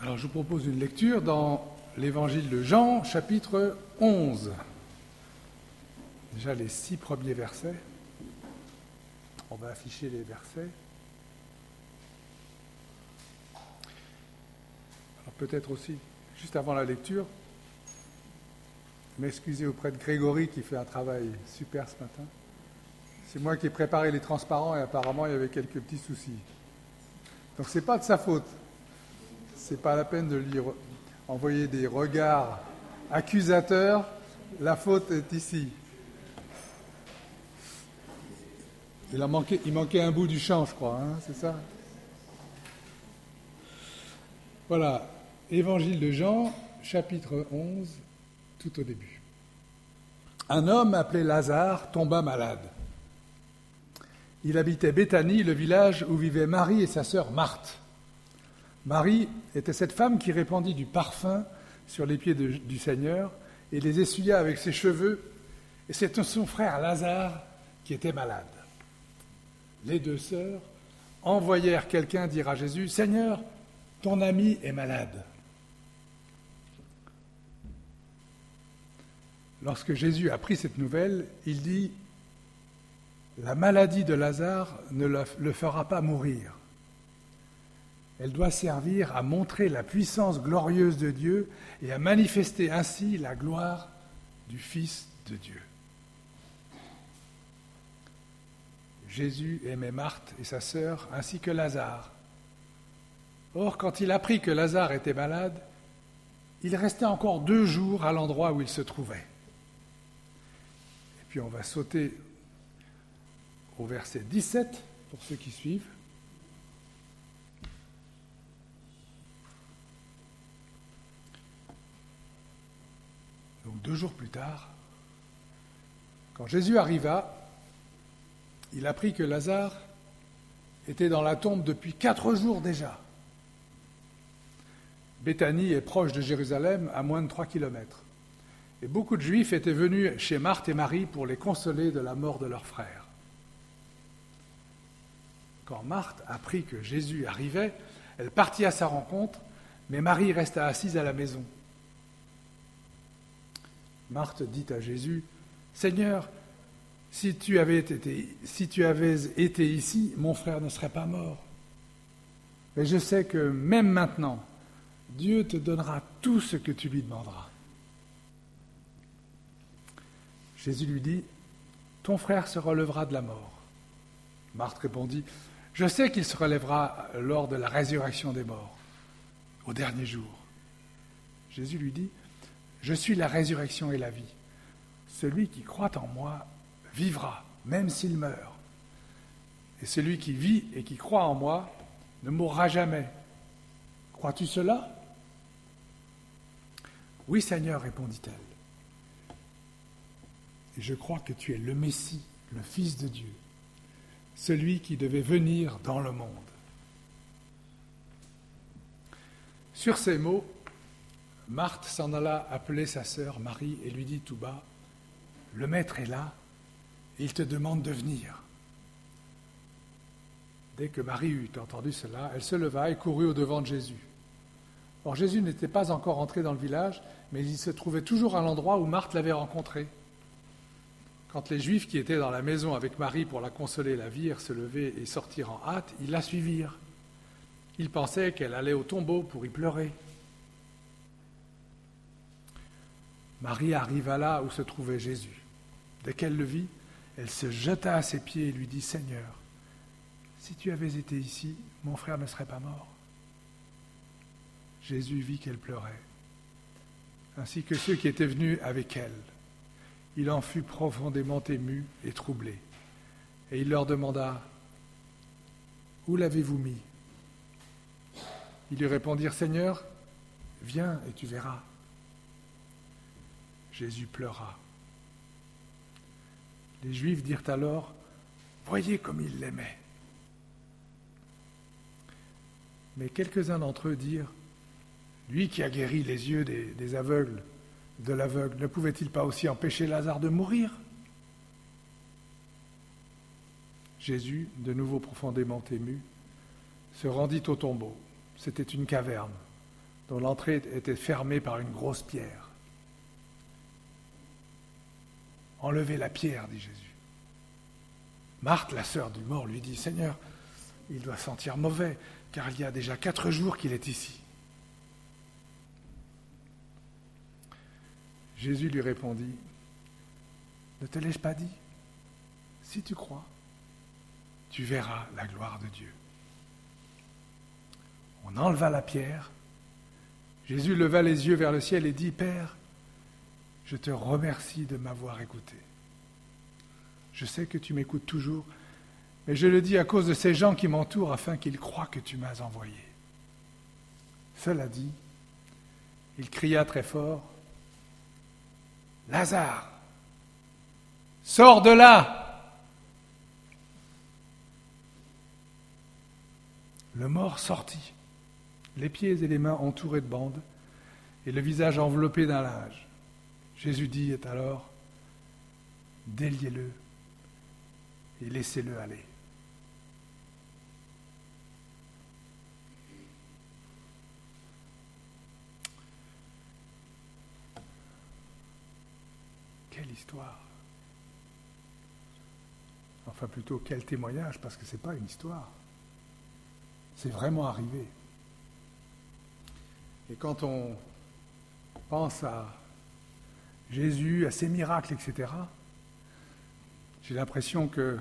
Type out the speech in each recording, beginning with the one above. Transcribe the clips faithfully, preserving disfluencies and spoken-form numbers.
Alors je vous propose une lecture dans l'évangile de Jean, chapitre onze. Déjà les six premiers versets. On va afficher les versets. Alors peut-être aussi, juste avant la lecture, m'excuser auprès de Grégory qui fait un travail super ce matin. C'est moi qui ai préparé les transparents et apparemment il y avait quelques petits soucis. Donc c'est pas de sa faute. C'est pas la peine de lui envoyer des regards accusateurs. La faute est ici. Il, en manquait, il manquait un bout du champ, je crois, hein, c'est ça? Voilà, Évangile de Jean, chapitre onze, tout au début. Un homme appelé Lazare tomba malade. Il habitait Béthanie, le village où vivaient Marie et sa sœur Marthe. Marie était cette femme qui répandit du parfum sur les pieds de, du Seigneur et les essuya avec ses cheveux, et c'est son frère Lazare qui était malade. Les deux sœurs envoyèrent quelqu'un dire à Jésus « Seigneur, ton ami est malade. » Lorsque Jésus apprit cette nouvelle, il dit « La maladie de Lazare ne le fera pas mourir. Elle doit servir à montrer la puissance glorieuse de Dieu et à manifester ainsi la gloire du Fils de Dieu. » Jésus aimait Marthe et sa sœur ainsi que Lazare. Or, quand il apprit que Lazare était malade, il restait encore deux jours à l'endroit où il se trouvait. Et puis on va sauter au verset dix-sept pour ceux qui suivent. Donc deux jours plus tard, quand Jésus arriva, il apprit que Lazare était dans la tombe depuis quatre jours déjà. Béthanie est proche de Jérusalem, à moins de trois kilomètres. Et beaucoup de Juifs étaient venus chez Marthe et Marie pour les consoler de la mort de leur frère. Quand Marthe apprit que Jésus arrivait, elle partit à sa rencontre, mais Marie resta assise à la maison. Marthe dit à Jésus, « Seigneur, si tu avais été, si tu avais été ici, mon frère ne serait pas mort. Mais je sais que même maintenant, Dieu te donnera tout ce que tu lui demanderas. » Jésus lui dit, « Ton frère se relèvera de la mort. » Marthe répondit, « Je sais qu'il se relèvera lors de la résurrection des morts, au dernier jour. » Jésus lui dit, « Je suis la résurrection et la vie. Celui qui croit en moi vivra, même s'il meurt. Et celui qui vit et qui croit en moi ne mourra jamais. Crois-tu cela ? » « Oui, Seigneur, répondit-elle. Et je crois que tu es le Messie, le Fils de Dieu, celui qui devait venir dans le monde. » Sur ces mots, Marthe s'en alla appeler sa sœur Marie et lui dit tout bas, « Le Maître est là, et il te demande de venir. » Dès que Marie eut entendu cela, elle se leva et courut au-devant de Jésus. Or Jésus n'était pas encore entré dans le village, mais il se trouvait toujours à l'endroit où Marthe l'avait rencontré. Quand les Juifs qui étaient dans la maison avec Marie pour la consoler la virent se lever et sortir en hâte, ils la suivirent. Ils pensaient qu'elle allait au tombeau pour y pleurer. Marie arriva là où se trouvait Jésus. Dès qu'elle le vit, elle se jeta à ses pieds et lui dit « Seigneur, si tu avais été ici, mon frère ne serait pas mort. » Jésus vit qu'elle pleurait, ainsi que ceux qui étaient venus avec elle. Il en fut profondément ému et troublé. Et il leur demanda « Où l'avez-vous mis ?» Ils lui répondirent « Seigneur, viens et tu verras. » Jésus pleura. Les Juifs dirent alors « Voyez comme il l'aimait. » Mais quelques-uns d'entre eux dirent « Lui qui a guéri les yeux des, des aveugles, de l'aveugle, ne pouvait-il pas aussi empêcher Lazare de mourir ?» Jésus, de nouveau profondément ému, se rendit au tombeau. C'était une caverne. dont l'entrée était fermée par une grosse pierre. « Enlevez la pierre, dit Jésus. » Marthe, la sœur du mort, lui dit, « Seigneur, il doit sentir mauvais, car il y a déjà quatre jours qu'il est ici. » Jésus lui répondit, « Ne te l'ai-je pas dit? Si tu crois, tu verras la gloire de Dieu. » On enleva la pierre. Jésus leva les yeux vers le ciel et dit, « Père, je te remercie de m'avoir écouté. Je sais que tu m'écoutes toujours, mais je le dis à cause de ces gens qui m'entourent afin qu'ils croient que tu m'as envoyé. » Cela dit, il cria très fort, « Lazare, sors de là !» Le mort sortit, les pieds et les mains entourés de bandes et le visage enveloppé d'un linge. Jésus dit alors, « Déliez-le et laissez-le aller. » Quelle histoire! Enfin plutôt quel témoignage, parce que ce n'est pas une histoire. C'est vraiment arrivé. Et quand on pense à Jésus, à ses miracles, et cetera, j'ai l'impression que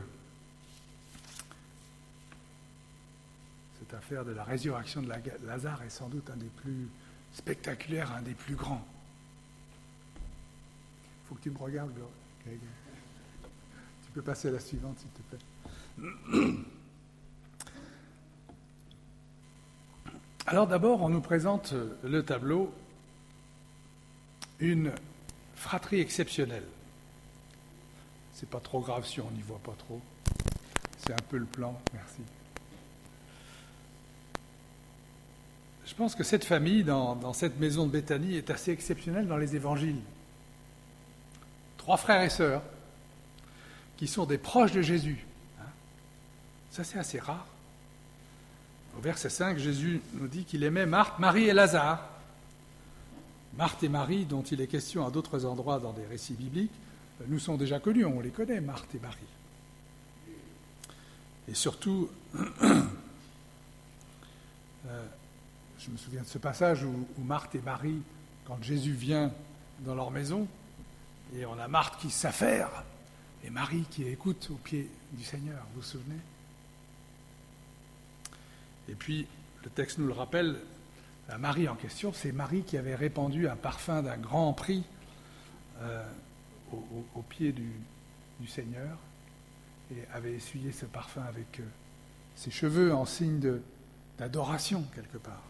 cette affaire de la résurrection de Lazare est sans doute un des plus spectaculaires, un des plus grands. Il faut que tu me regardes, Greg. Tu peux passer à la suivante, s'il te plaît. Alors d'abord, on nous présente le tableau, une fratrie exceptionnelle. C'est pas trop grave si on n'y voit pas trop. C'est un peu le plan, merci. Je pense que cette famille, dans, dans cette maison de Béthanie, est assez exceptionnelle dans les évangiles. Trois frères et sœurs, qui sont des proches de Jésus. Ça, c'est assez rare. Au verset cinq, Jésus nous dit qu'il aimait Marthe, Marie et Lazare. Marthe et Marie, dont il est question à d'autres endroits dans des récits bibliques, nous sont déjà connus, on les connaît, Marthe et Marie. Et surtout, euh, je me souviens de ce passage où, où Marthe et Marie, quand Jésus vient dans leur maison, et on a Marthe qui s'affaire, et Marie qui écoute au pied du Seigneur, vous vous souvenez ? Et puis, le texte nous le rappelle, la Marie en question, c'est Marie qui avait répandu un parfum d'un grand prix euh, au, au, au pied du, du Seigneur et avait essuyé ce parfum avec euh, ses cheveux en signe de, d'adoration, quelque part.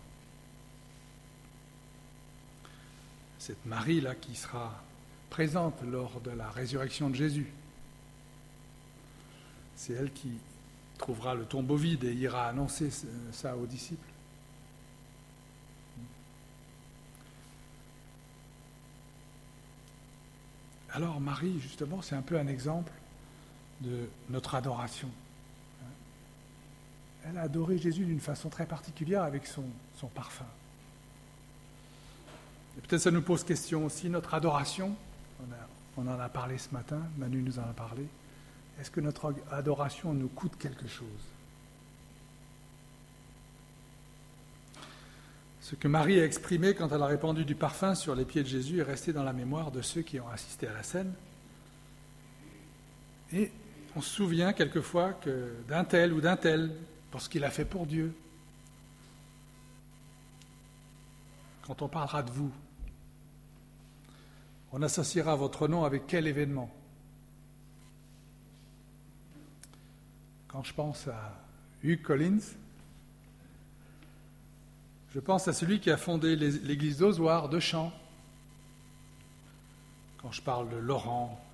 Cette Marie-là qui sera présente lors de la résurrection de Jésus, c'est elle qui trouvera le tombeau vide et ira annoncer ça aux disciples. Alors Marie, justement, c'est un peu un exemple de notre adoration. Elle a adoré Jésus d'une façon très particulière avec son, son parfum. Et peut-être ça nous pose question aussi, notre adoration, on, a, on en a parlé ce matin, Manu nous en a parlé. Est-ce que notre adoration nous coûte quelque chose ? Ce que Marie a exprimé quand elle a répandu du parfum sur les pieds de Jésus est resté dans la mémoire de ceux qui ont assisté à la scène. Et on se souvient quelquefois que d'un tel ou d'un tel, pour ce qu'il a fait pour Dieu. Quand on parlera de vous, on associera votre nom avec quel événement ? Quand je pense à Hugh Collins, je pense à celui qui a fondé l'église d'Ozoir de Champs. Quand je parle de Laurent,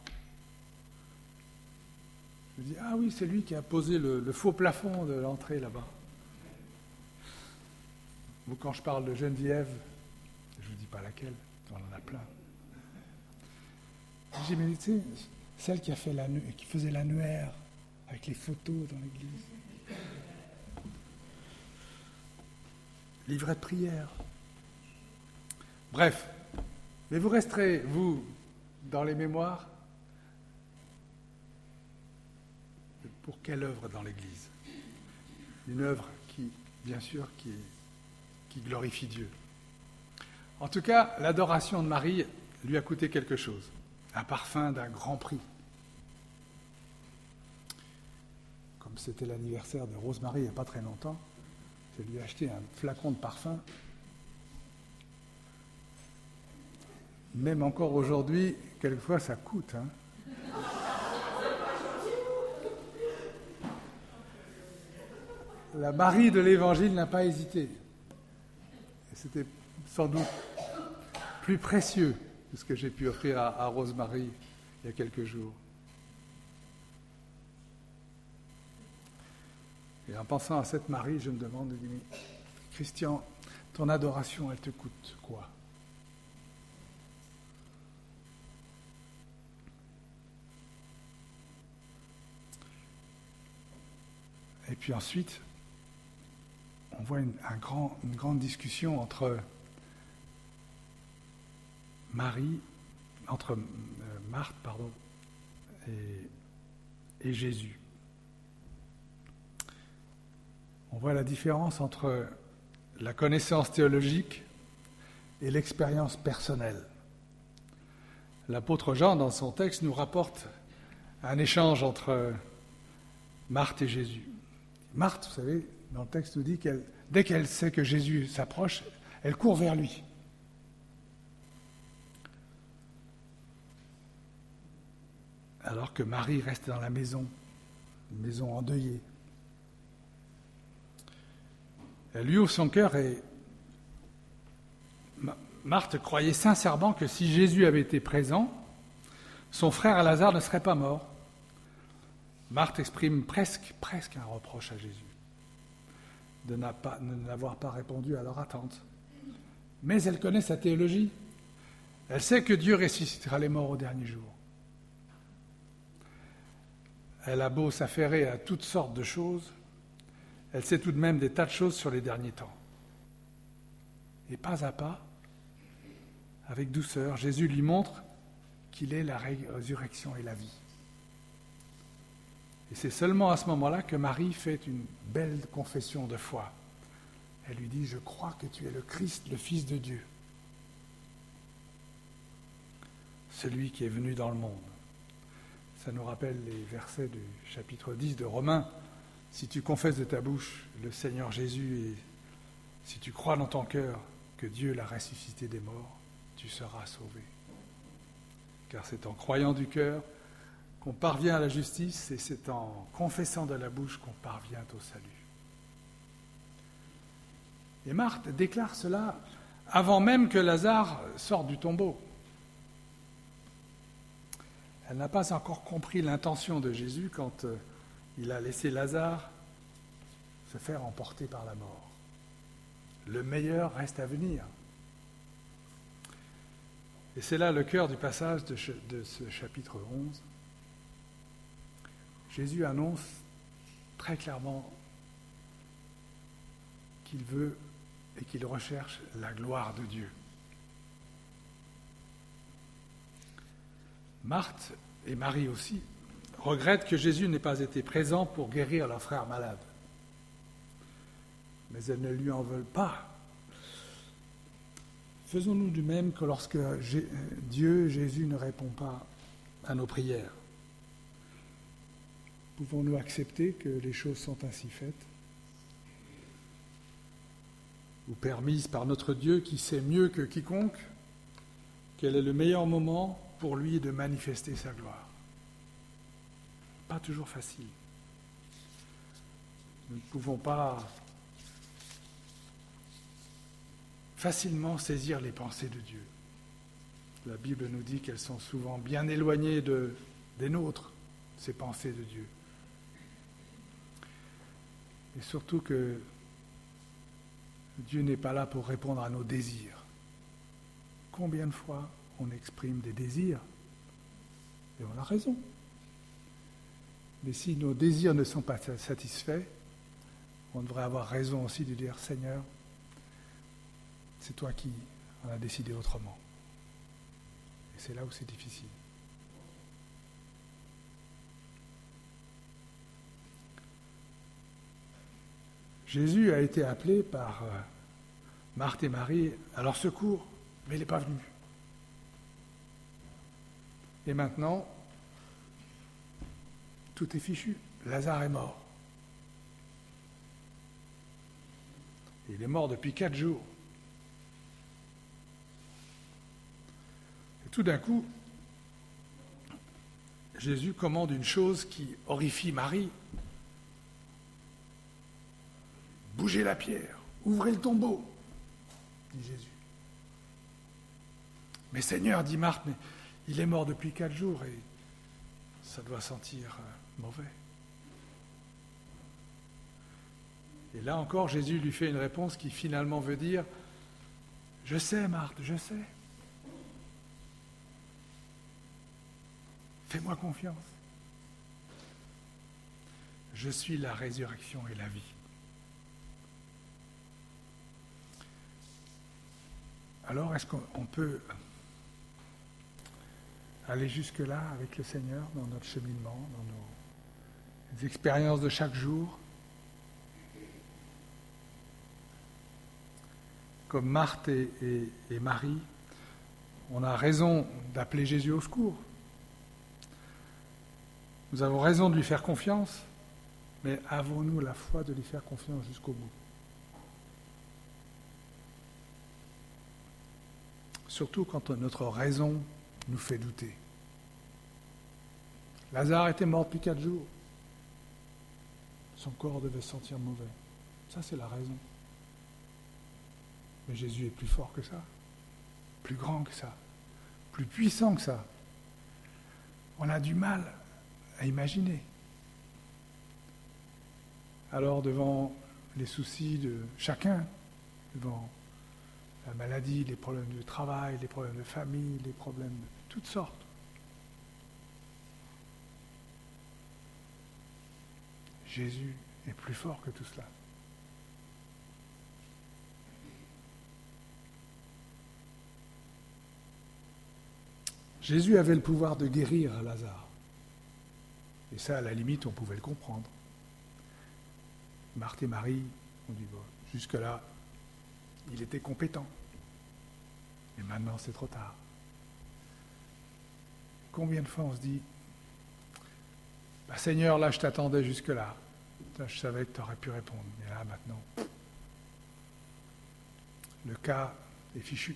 je me dis, ah oui, c'est lui qui a posé le, le faux plafond de l'entrée là-bas. Ou quand je parle de Geneviève, je ne vous dis pas laquelle, on en a plein. J'ai médité, celle qui, a fait l'annu- qui faisait l'annuaire avec les photos dans l'église. Livret de prière. Bref, mais vous resterez, vous, dans les mémoires, pour quelle œuvre dans l'Église? Une œuvre qui, bien sûr, qui, qui glorifie Dieu. En tout cas, l'adoration de Marie lui a coûté quelque chose, un parfum d'un grand prix. Comme c'était l'anniversaire de Rosemary il n'y a pas très longtemps, je lui ai acheté un flacon de parfum. Même encore aujourd'hui, quelquefois ça coûte. Hein. La Marie de l'Évangile n'a pas hésité. Et c'était sans doute plus précieux que ce que j'ai pu offrir à, à Rosemary il y a quelques jours. Et en pensant à cette Marie, je me demande, Christian, ton adoration, elle te coûte quoi? Et puis ensuite, on voit une, un grand, une grande discussion entre Marie, entre euh, Marthe, pardon, et, et Jésus. On voit la différence entre la connaissance théologique et l'expérience personnelle. L'apôtre Jean, dans son texte, nous rapporte un échange entre Marthe et Jésus. Marthe, vous savez, dans le texte nous dit qu'elle, dès qu'elle sait que Jésus s'approche, elle court vers lui. Alors que Marie reste dans la maison, une maison endeuillée. Elle lui ouvre son cœur et Marthe croyait sincèrement que si Jésus avait été présent, son frère Lazare ne serait pas mort. Marthe exprime presque, presque un reproche à Jésus de ne n'avoir pas répondu à leur attente. Mais elle connaît sa théologie. Elle sait que Dieu ressuscitera les morts au dernier jour. Elle a beau s'affairer à toutes sortes de choses, elle sait tout de même des tas de choses sur les derniers temps. Et pas à pas, avec douceur, Jésus lui montre qu'il est la résurrection et la vie. Et c'est seulement à ce moment-là que Marie fait une belle confession de foi. Elle lui dit « Je crois que tu es le Christ, le Fils de Dieu, celui qui est venu dans le monde. » Ça nous rappelle les versets du chapitre dix de Romains. « Si tu confesses de ta bouche le Seigneur Jésus et si tu crois dans ton cœur que Dieu l'a ressuscité des morts, tu seras sauvé. Car c'est en croyant du cœur qu'on parvient à la justice et c'est en confessant de la bouche qu'on parvient au salut. » Et Marthe déclare cela avant même que Lazare sorte du tombeau. Elle n'a pas encore compris l'intention de Jésus quand il a laissé Lazare se faire emporter par la mort. Le meilleur reste à venir. Et c'est là le cœur du passage de, de ce chapitre onze. Jésus annonce très clairement qu'il veut et qu'il recherche la gloire de Dieu. Marthe et Marie aussi regrettent que Jésus n'ait pas été présent pour guérir leur frère malade. Mais elles ne lui en veulent pas. Faisons-nous du même que lorsque Dieu, Jésus, ne répond pas à nos prières. Pouvons-nous accepter que les choses sont ainsi faites ou permises par notre Dieu qui sait mieux que quiconque quel est le meilleur moment pour lui de manifester sa gloire? Pas toujours facile. Nous ne pouvons pas facilement saisir les pensées de Dieu. La Bible nous dit qu'elles sont souvent bien éloignées de, des nôtres, ces pensées de Dieu. Et surtout que Dieu n'est pas là pour répondre à nos désirs. Combien de fois on exprime des désirs et on a raison. Mais si nos désirs ne sont pas satisfaits, on devrait avoir raison aussi de dire « Seigneur, c'est toi qui on a décidé autrement. Et c'est là où c'est difficile. Jésus a été appelé par euh, Marthe et Marie à leur secours, mais il n'est pas venu. Et maintenant, tout est fichu. Lazare est mort. Il est mort depuis quatre jours. Et tout d'un coup, Jésus commande une chose qui horrifie Marie. Bougez la pierre, ouvrez le tombeau, dit Jésus. Mais Seigneur, dit Marthe, mais il est mort depuis quatre jours et ça doit sentir euh, mauvais. Et là encore, Jésus lui fait une réponse qui finalement veut dire « Je sais, Marthe, je sais. Fais-moi confiance. Je suis la résurrection et la vie. » Alors, est-ce qu'on peut aller jusque-là avec le Seigneur dans notre cheminement, dans nos expériences de chaque jour? Comme Marthe et, et, et Marie, on a raison d'appeler Jésus au secours. Nous avons raison de lui faire confiance, mais avons-nous la foi de lui faire confiance jusqu'au bout? Surtout quand notre raison nous fait douter. Lazare était mort depuis quatre jours. Son corps devait sentir mauvais. Ça, c'est la raison. Mais Jésus est plus fort que ça, plus grand que ça, plus puissant que ça. On a du mal à imaginer. Alors, devant les soucis de chacun, devant la maladie, les problèmes de travail, les problèmes de famille, les problèmes de toutes sortes. Jésus est plus fort que tout cela. Jésus avait le pouvoir de guérir Lazare. Et ça, à la limite, on pouvait le comprendre. Marthe et Marie ont dit, bon, jusque-là, il était compétent. Et maintenant, c'est trop tard. Combien de fois on se dit, bah, Seigneur, là, je t'attendais jusque-là. Là, je savais que tu aurais pu répondre. Mais là, maintenant, le cas est fichu.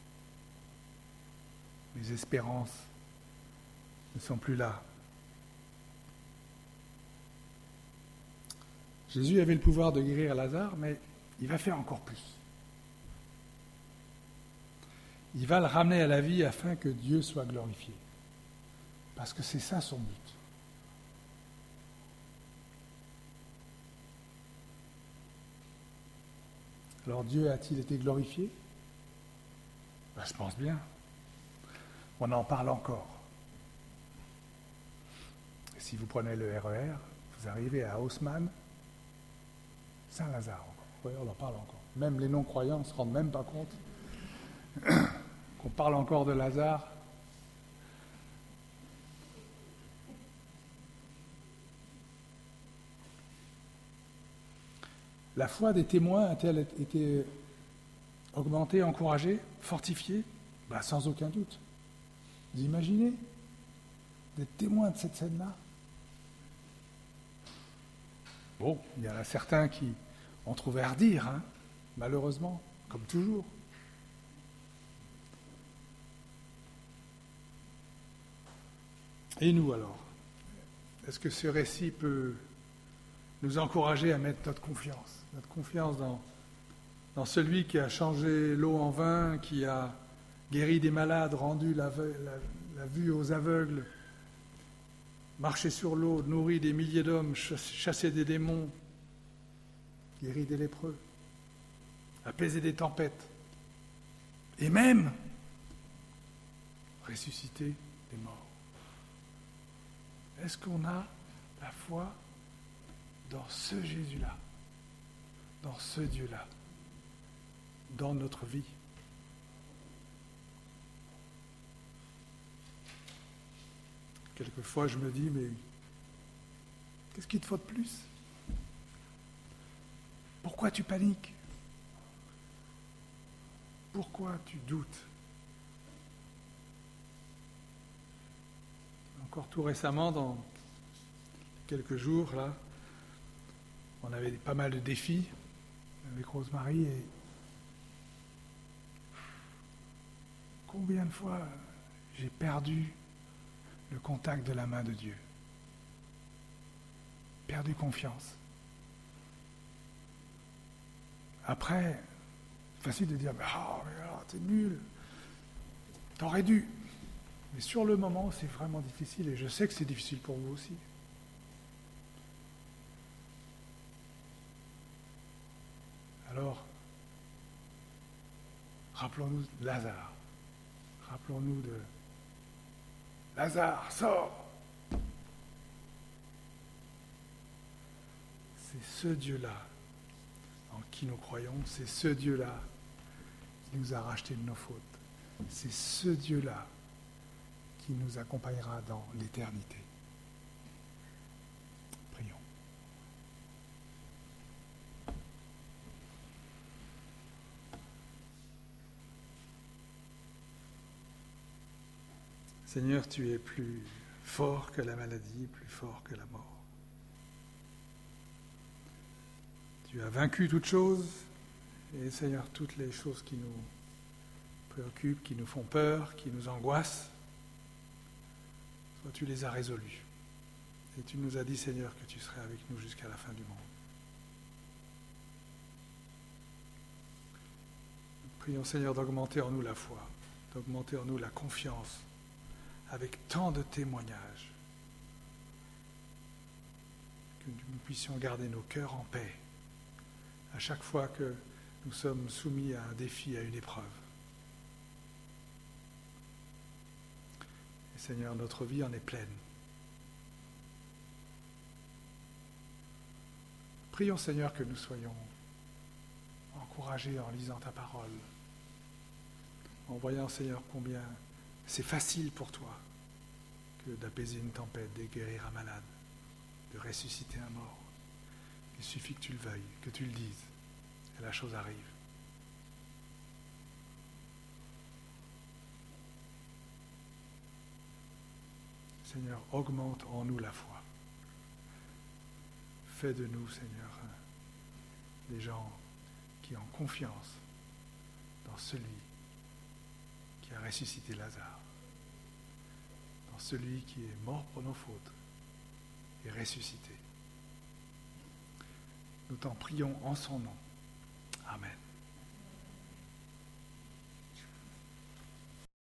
Les espérances ne sont plus là. Jésus avait le pouvoir de guérir Lazare, mais il va faire encore plus. Il va le ramener à la vie afin que Dieu soit glorifié. Parce que c'est ça son but. Alors Dieu a-t-il été glorifié? Ben, je pense bien. On en parle encore. Et si vous prenez le R E R, vous arrivez à Haussmann, Saint-Lazare. Oui, on en parle encore. Même les non-croyants ne se rendent même pas compte qu'on parle encore de Lazare. La foi des témoins a-t-elle été augmentée, encouragée, fortifiée? Ben, sans aucun doute. Vous imaginez d'être témoin de cette scène-là? Bon, il y en a certains qui ont trouvé à redire, hein, malheureusement, comme toujours. Et nous alors? Est-ce que ce récit peut nous encourager à mettre notre confiance, notre confiance dans, dans celui qui a changé l'eau en vin, qui a guéri des malades, rendu la, la, la vue aux aveugles, marché sur l'eau, nourri des milliers d'hommes, chassé des démons, guéri des lépreux, apaisé des tempêtes, et même ressuscité des morts. Est-ce qu'on a la foi dans ce Jésus-là, dans ce Dieu-là, dans notre vie? quelquefois je me dis, mais qu'est-ce qu'il te faut de plus? Pourquoi tu paniques? Pourquoi tu doutes? Encore tout récemment, dans quelques jours, là, on avait pas mal de défis avec Rosemary et combien de fois j'ai perdu le contact de la main de Dieu, perdu confiance. Après, facile de dire, ah, mais alors, t'es nul, t'aurais dû. Mais sur le moment, c'est vraiment difficile, et je sais que c'est difficile pour vous aussi. Alors, rappelons-nous de Lazare. Rappelons-nous de Lazare, sors! C'est ce Dieu-là en qui nous croyons, c'est ce Dieu-là qui nous a rachetés de nos fautes. C'est ce Dieu-là qui nous accompagnera dans l'éternité. Prions. Seigneur, tu es plus fort que la maladie, plus fort que la mort. Tu as vaincu toutes choses, et Seigneur, toutes les choses qui nous préoccupent, qui nous font peur, qui nous angoissent, toi tu les as résolues. Et tu nous as dit, Seigneur, que tu serais avec nous jusqu'à la fin du monde. Nous prions, Seigneur, d'augmenter en nous la foi, d'augmenter en nous la confiance, avec tant de témoignages, que nous puissions garder nos cœurs en paix à chaque fois que nous sommes soumis à un défi, à une épreuve. Et Seigneur, notre vie en est pleine. Prions, Seigneur, que nous soyons encouragés en lisant ta parole, en voyant, Seigneur, combien c'est facile pour toi que d'apaiser une tempête, de guérir un malade, de ressusciter un mort. Il suffit que tu le veuilles, que tu le dises, et la chose arrive. Seigneur, augmente en nous la foi. Fais de nous, Seigneur, des gens qui ont confiance dans celui qui a ressuscité Lazare, dans celui qui est mort pour nos fautes et ressuscité. Nous t'en prions en son nom.